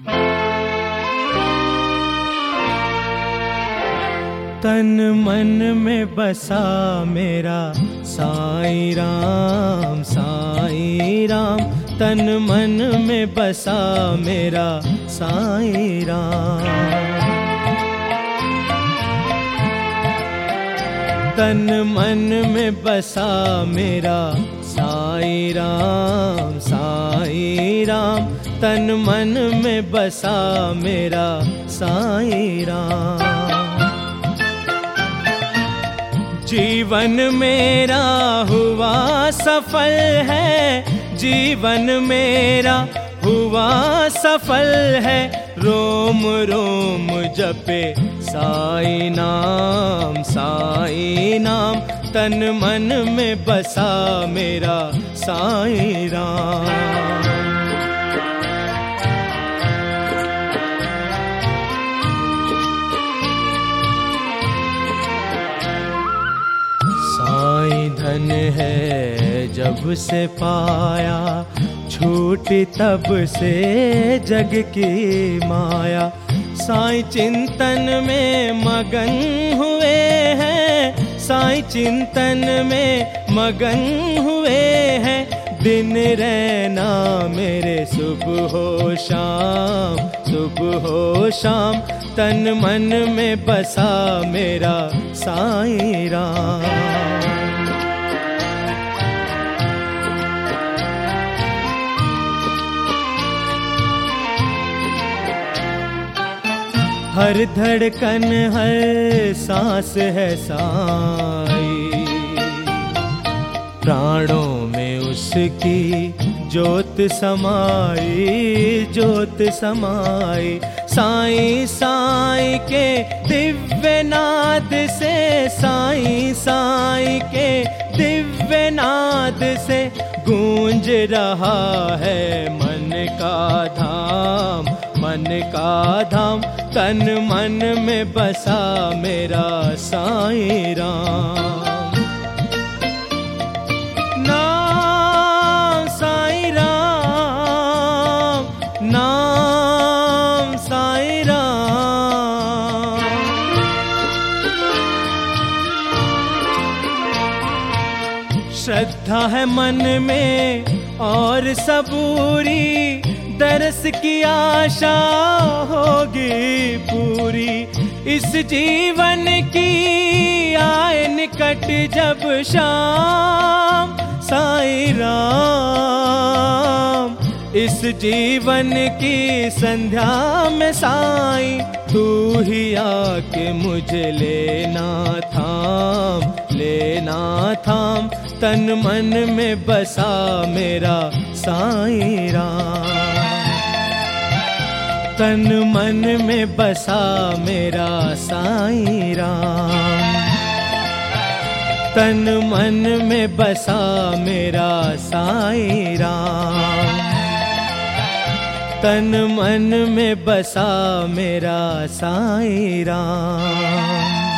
तन मन में बसा मेरा साईं राम, साईं राम। तन मन में बसा मेरा साईं राम। तन मन में बसा मेरा साईं राम, साईं राम। तन मन में बसा मेरा साईं राम। जीवन मेरा हुआ सफल है, जीवन मेरा हुआ सफल है। रोम रोम जपे साईं नाम, साईं नाम। तन मन में बसा मेरा साईं राम। साईं धन है जब से पाया, छूटी तब से जग की माया। साईं चिंतन में मगन हुए हैं, साईं चिंतन में मगन हुए हैं। दिन रहना मेरे सुबह हो शाम, सुबह हो शाम। तन मन में बसा मेरा साईं राम। हर धड़कन हर सांस है साईं, प्राणों में उसकी ज्योत समाई, ज्योत समाई। साईं साईं के दिव्य नाद से, साईं साईं के दिव्य नाद से गूंज रहा है मन का धाम, मन का धाम। तन मन में बसा मेरा साईं राम। नाम साईं राम, नाम साईं राम। श्रद्धा है मन में और सबूरी, दरस की आशा होगी पूरी। इस जीवन की आए निकट जब शाम, साईं राम। इस जीवन की संध्या में साईं, तू ही आके मुझे लेना थाम, लेना थाम। तन मन में बसा मेरा साईं राम। तन मन में बसा मेरा साईं राम। तन मन में बसा मेरा साईं राम। तन मन में बसा मेरा साईं राम।